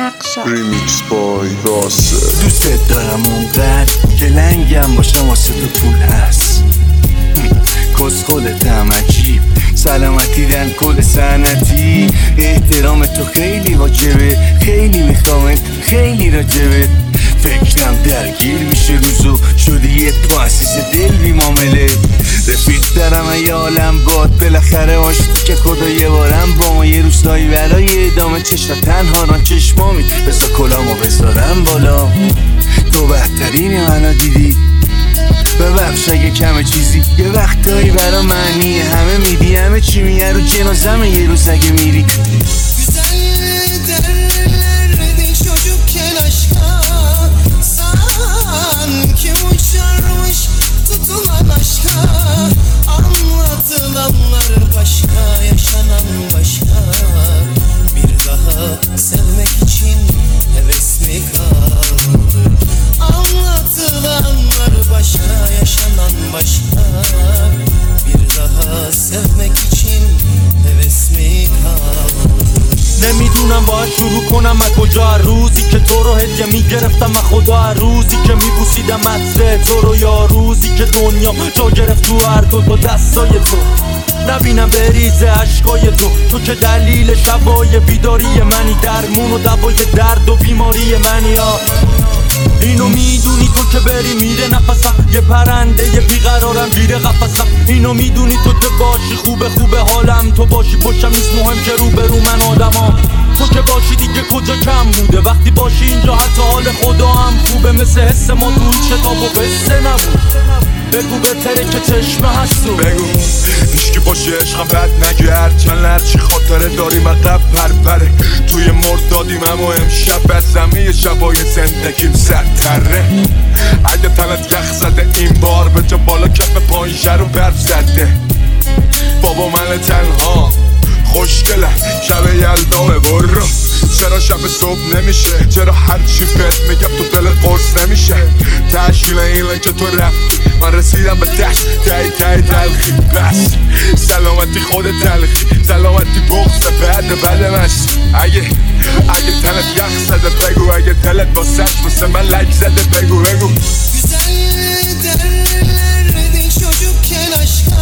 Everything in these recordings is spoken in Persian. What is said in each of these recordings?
نقشا ریمیکس بای راسه. دوست دارم اونقدر که لنگم باشم واسه تو پول هست. کس خودتم عجیب سلامتی دن کل سنتی. احترام تو خیلی واجبه، خیلی میخوامت، خیلی راجبه. فکرم درگیر میشه روزو شدی یه تو عزیز دل بی معامله. رفیق دارم ای عالم باد بالاخره باشی که خدا یه بارم با ما یه روستایی برای ادامه چشم تنها ران چشمامی. بذار کلامو بذارم بالا تو بهترین منو دیدی. ببخش اگه کمه چیزی یه وقتایی برا معنی همه میدی همه چی میه رو جنازمه یه روز اگه میری. Anlatılanlar başka, yaşanan başka. Bir daha sevmek için heves mi kaldı? Anlatılanlar başka, yaşanan başka. Bir daha sevmek için heves mi kaldı? نمیدونم باید شروع کنم از کجا. روزی که تو رو هدیه میگرفتم از خدا، روزی که میبوسیدم عطر تو رو، یا روزی که دنیا جا گرفت تو هر دو دستای تو. نبینم بریزه عشقای تو که دلیل شبای بیداری منی، درمون و دوای درد و بیماری منی. اینو میدونی تو که بری میره نفسم، یه پرنده یه بیقرارم گیره قفسم. اینو میدونی تو که باشی خوبه خوبه حالم، تو باشی پشتم نیست مهم که رو به رو من آدمام. تو که باشی دیگه کجا کم بوده، وقتی باشی اینجا حتی حال خدا هم خوبه. مثل حس ما تو هیچ کتاب و قصه نبود. بگو بهتره که چشمه هستو بگو هیچکی باشه عشقم بد نگرد، چند هرچی خاطره داریم عقب پره. توی مردادیم اما امشب از زمین شبای زندگیم سرتره. اگه تنت یخ زده این بار به جا بالا کف پایینشه رو برف زده. بابا من تنها خوشگله شب یلدامه برو. چرا شب صبح نمیشه، چرا هرچی بهت میگم تو دل قرص نمیشه. تشکیل اینه که تو رفتی من رسیدم به دست تای تلخی. بس سلامتی خود تلخی، سلامتی بغض بعد مست. اگه تنت یخ زده بگو، اگه دلت با سخت واسه من لک زده بگو. Güzel derlerdi çocukken aşka,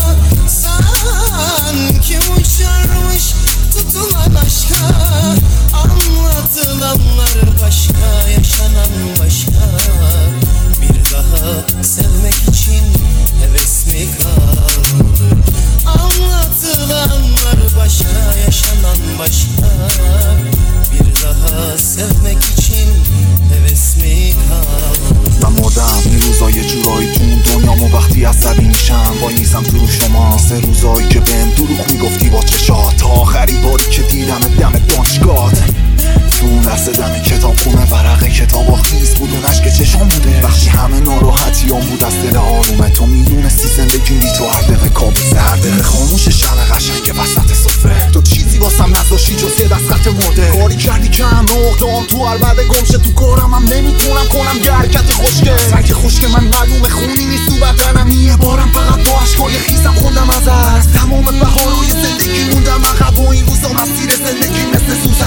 sanki uçarmış tutulan aşka. Anlatılanlar başka, yaşanan başka. Bir daha sevmek için heves mi kaldı? Anlatılanlar başka, yaşanan başka. Bir daha sevmek için heves mi kaldı? من مردم این روزا یه جورایی تو اون دنیامو وقتی عصبی میشم وای نیستم تو رو شما. مثل روزایی که بهم دروغ میگفتی با چشات، تا آخرین باری که دیدم دم دانشگاهت. تو اون لحظه دم کتاب خونه ورق کتاب و خیز بود اون عشق چشام بوده. وقتی همه ناراحتیام بود از دل آرومه، تو میدونستی زندگی بی تو هر دقیقه کابوس، هر دقیقه خاموش شمع قشنگ وسط سفره. تو چیزی واسم نذاشتی جز یه دست خط مرده. کاری کردی که هم اقدام تو عربده گمشه تو کارم هم نمیتونم کنم یه حرکت خوشگه. سنگ خشک من معلومه خونی نیست تو بدنم، یه بارم فقط با عشقای خیزم خوندم از تمام بهارای زندگی موندم عقب و این روزا مسیر زندگی مثل سوزن